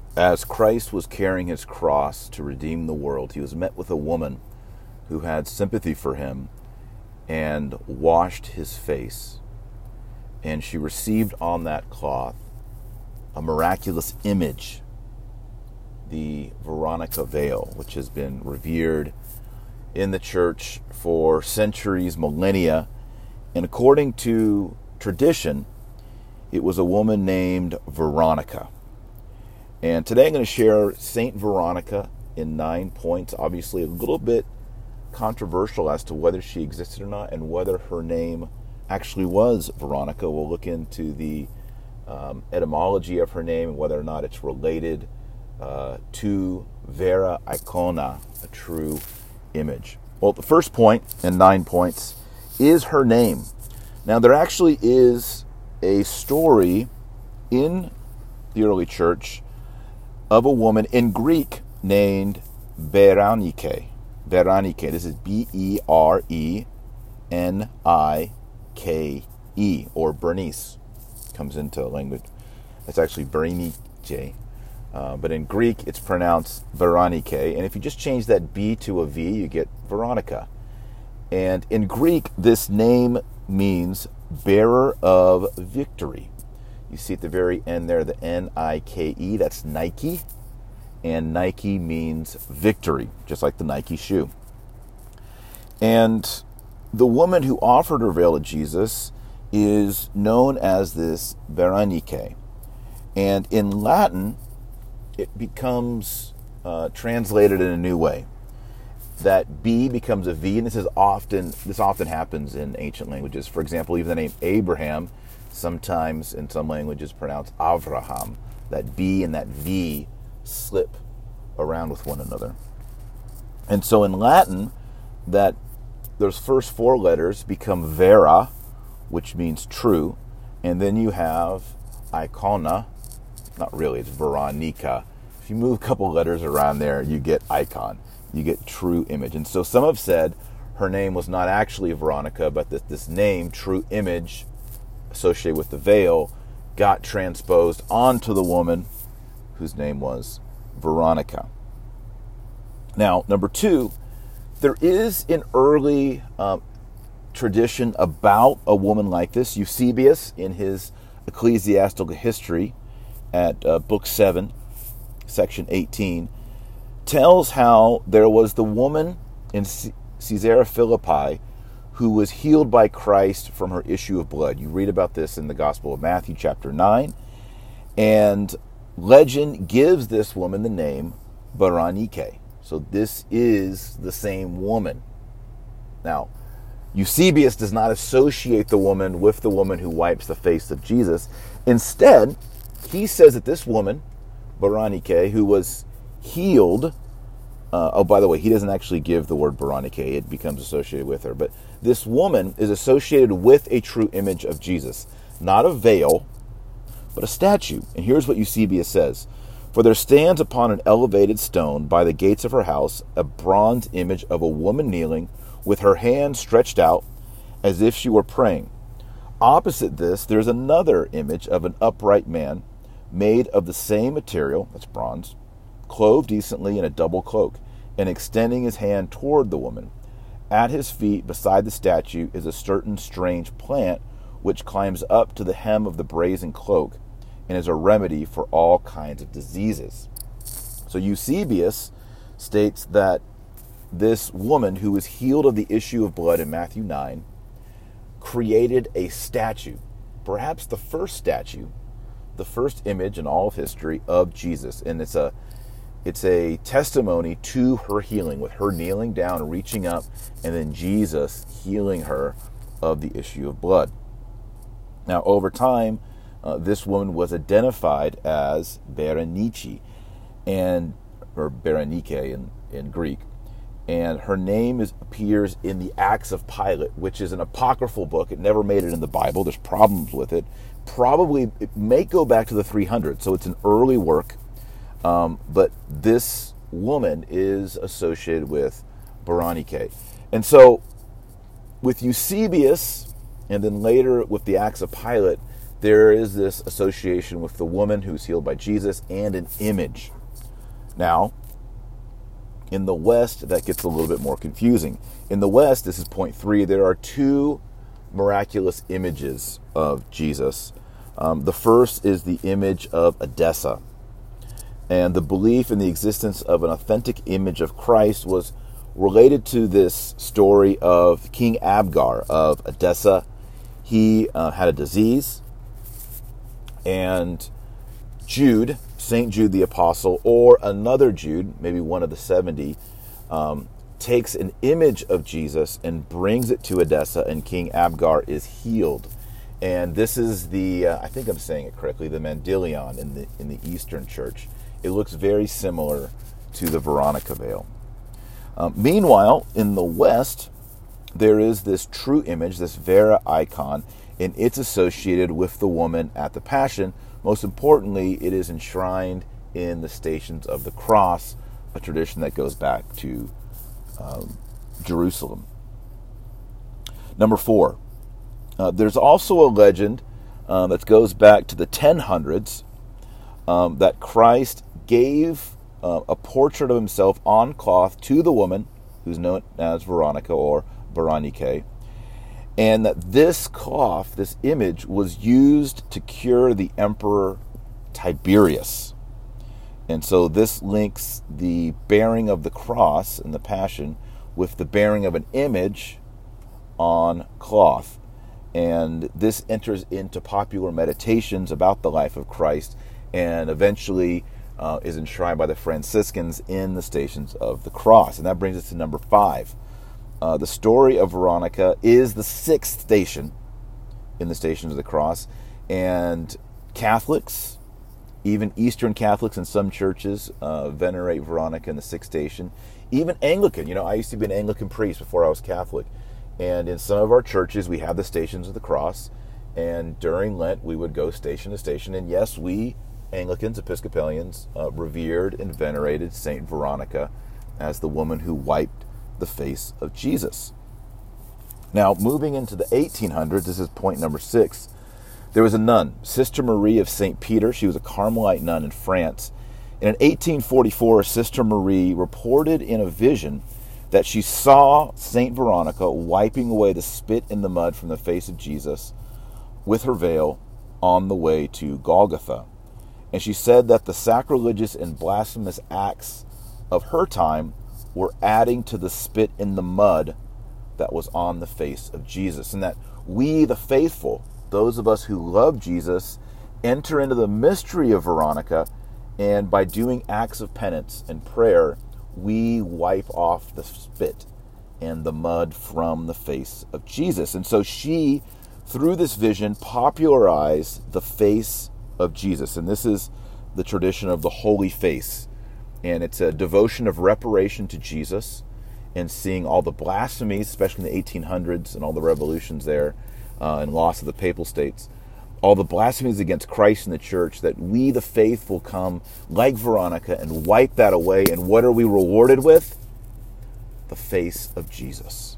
As Christ was carrying his cross to redeem the world, he was met with a woman who had sympathy for him and washed his face. And she received on that cloth a miraculous image, the Veronica veil, which has been revered in the church for centuries, millennia. And according to tradition, it was a woman named Veronica. And today I'm going to share Saint Veronica in 9 points. Obviously a little bit controversial as to whether she existed or not and whether her name actually was Veronica. We'll look into the etymology of her name and whether or not it's related to Vera Icona, a true image. Well, the first point in 9 points is her name. Now, there actually is a story in the early church of a woman in Greek named Berenike. Berenike. This is Berenike, or Bernice. Comes into language. It's actually Berenike. But in Greek, it's pronounced Veronike. And if you just change that B to a V, you get Veronica. And in Greek, this name means bearer of victory. You see at the very end there, the Nike, that's Nike. And Nike means victory, just like the Nike shoe. And the woman who offered her veil to Jesus is known as this Berenike. And in Latin, it becomes translated in a new way. That B becomes a V, and this often happens in ancient languages. For example, even the name Abraham, sometimes in some languages pronounced Avraham. That B and that V slip around with one another. And so in Latin, that those first 4 letters become Vera, which means true, and then you have Icona. Not really, it's Veronica. If you move a couple letters around there, you get icon. You get true image. And so some have said her name was not actually Veronica, but that this name, true image, associated with the veil, got transposed onto the woman whose name was Veronica. Now, number 2, there is an early tradition about a woman like this. Eusebius, in his Ecclesiastical History at Book 7, Section 18, tells how there was the woman in Caesarea Philippi who was healed by Christ from her issue of blood. You read about this in the Gospel of Matthew, chapter 9. And legend gives this woman the name Berenike. So this is the same woman. Now, Eusebius does not associate the woman with the woman who wipes the face of Jesus. Instead, he says that this woman, Berenike, who was healed, by the way, he doesn't actually give the word Berenike, it becomes associated with her, but this woman is associated with a true image of Jesus, not a veil, but a statue. And here's what Eusebius says: "For there stands upon an elevated stone by the gates of her house a bronze image of a woman kneeling, with her hand stretched out, as if she were praying. Opposite this, there's another image of an upright man, made of the same material," that's bronze, "clothed decently in a double cloak, and extending his hand toward the woman. At his feet, beside the statue, is a certain strange plant, which climbs up to the hem of the brazen cloak, and is a remedy for all kinds of diseases." So Eusebius states that this woman who was healed of the issue of blood in Matthew 9 created a statue, perhaps the first statue, the first image in all of history of Jesus. And it's a testimony to her healing, with her kneeling down, reaching up, and then Jesus healing her of the issue of blood. Now, over time, this woman was identified as Berenice, or Berenike in Greek. And her name appears in the Acts of Pilate, which is an apocryphal book. It never made it in the Bible. There's problems with it. Probably, it may go back to the 300s, so it's an early work. But this woman is associated with Berenike. And so, with Eusebius, and then later with the Acts of Pilate, there is this association with the woman who's healed by Jesus and an image. Now, in the West, that gets a little bit more confusing. In the West, this is point 3, there are 2 miraculous images of Jesus. The first is the image of Edessa. And the belief in the existence of an authentic image of Christ was related to this story of King Abgar of Edessa. He had a disease, and Jude, St. Jude the Apostle, or another Jude, maybe one of the 70, takes an image of Jesus and brings it to Edessa, and King Abgar is healed. And this is the, I think I'm saying it correctly, the Mandylion in the Eastern Church. It looks very similar to the Veronica veil. Meanwhile, in the West, there is this true image, this Vera icon, and it's associated with the woman at the Passion. Most importantly, it is enshrined in the Stations of the Cross, a tradition that goes back to Jerusalem. Number 4, there's also a legend that goes back to the 1000s that Christ gave a portrait of himself on cloth to the woman, who's known as Veronica or Berenike, and that this cloth, this image, was used to cure the Emperor Tiberius. And so this links the bearing of the cross and the Passion with the bearing of an image on cloth. And this enters into popular meditations about the life of Christ, and eventually is enshrined by the Franciscans in the Stations of the Cross. And that brings us to number 5. The story of Veronica is the 6th station in the Stations of the Cross. And Catholics, even Eastern Catholics in some churches, venerate Veronica in the 6th station. Even Anglican. I used to be an Anglican priest before I was Catholic. And in some of our churches, we have the Stations of the Cross. And during Lent, we would go station to station. And yes, we Anglicans, Episcopalians, revered and venerated Saint Veronica as the woman who wiped the face of Jesus. Now, moving into the 1800s, this is point number 6. There was a nun, Sister Marie of St. Peter. She was a Carmelite nun in France. And in 1844, Sister Marie reported in a vision that she saw Saint Veronica wiping away the spit in the mud from the face of Jesus with her veil on the way to Golgotha. And she said that the sacrilegious and blasphemous acts of her time were adding to the spit in the mud that was on the face of Jesus. And that we, the faithful, those of us who love Jesus, enter into the mystery of Veronica, and by doing acts of penance and prayer, we wipe off the spit and the mud from the face of Jesus. And so she, through this vision, popularized the face of Jesus. And this is the tradition of the Holy Face. And it's a devotion of reparation to Jesus and seeing all the blasphemies, especially in the 1800s and all the revolutions there and loss of the Papal States, all the blasphemies against Christ and the church, that we, the faithful, come like Veronica and wipe that away. And what are we rewarded with? The face of Jesus.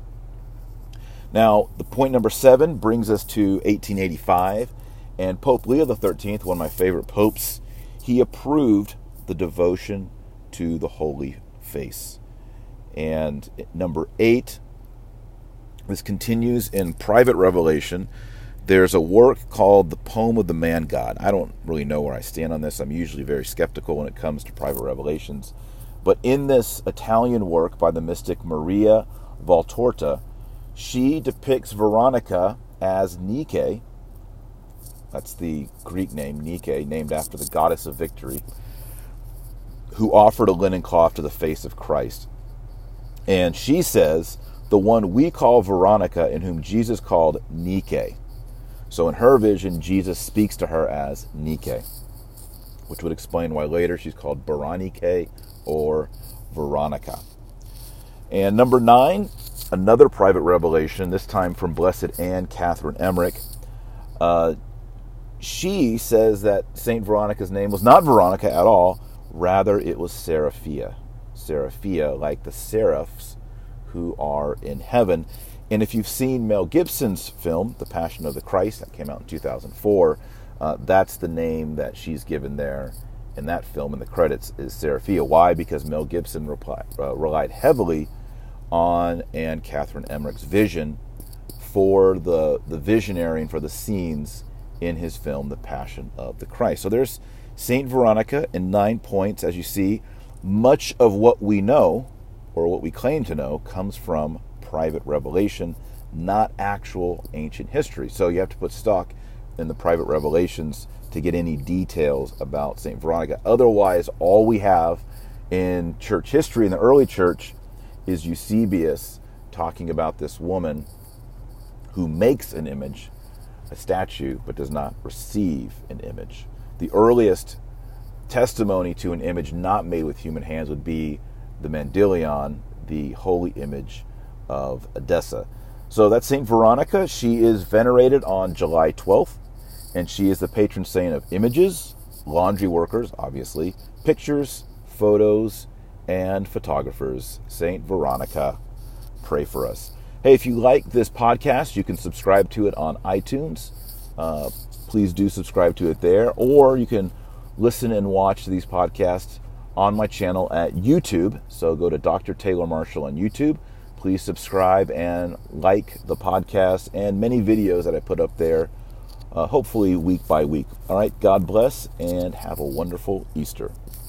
Now, the point number 7 brings us to 1885. And Pope Leo XIII, one of my favorite popes, he approved the devotion to the Holy Face. And number 8, this continues in private revelation. There's a work called The Poem of the Man God. I don't really know where I stand on this. I'm usually very skeptical when it comes to private revelations. But in this Italian work by the mystic Maria Valtorta, she depicts Veronica as Nike. That's the Greek name, Nike, named after the goddess of victory, who offered a linen cloth to the face of Christ. And she says, the one we call Veronica, and whom Jesus called Nike. So in her vision, Jesus speaks to her as Nike, which would explain why later she's called Berenike or Veronica. And number 9, another private revelation, this time from Blessed Anne Catherine Emmerich. She says that Saint Veronica's name was not Veronica at all, rather it was Seraphia. Seraphia, like the seraphs who are in heaven. And if you've seen Mel Gibson's film, The Passion of the Christ, that came out in 2004, that's the name that she's given there in that film in the credits is Seraphia. Why? Because Mel Gibson relied heavily on Anne Catherine Emmerich's vision for the visionary and for the scenes in his film, The Passion of the Christ. So there's Saint Veronica in 9 points. As you see, much of what we know, or what we claim to know, comes from private revelation, not actual ancient history. So you have to put stock in the private revelations to get any details about Saint Veronica. Otherwise, all we have in church history, in the early church, is Eusebius talking about this woman who makes an image, a statue, but does not receive an image. The earliest testimony to an image not made with human hands would be the Mandylion, the holy image of Edessa. So that's Saint Veronica. She is venerated on July 12th, and she is the patron saint of images, laundry workers, obviously, pictures, photos, and photographers. Saint Veronica, pray for us. Hey, if you like this podcast, you can subscribe to it on iTunes. Please do subscribe to it there, or you can listen and watch these podcasts on my channel at YouTube. So go to Dr. Taylor Marshall on YouTube. Please subscribe and like the podcast and many videos that I put up there, hopefully week by week. All right, God bless and have a wonderful Easter.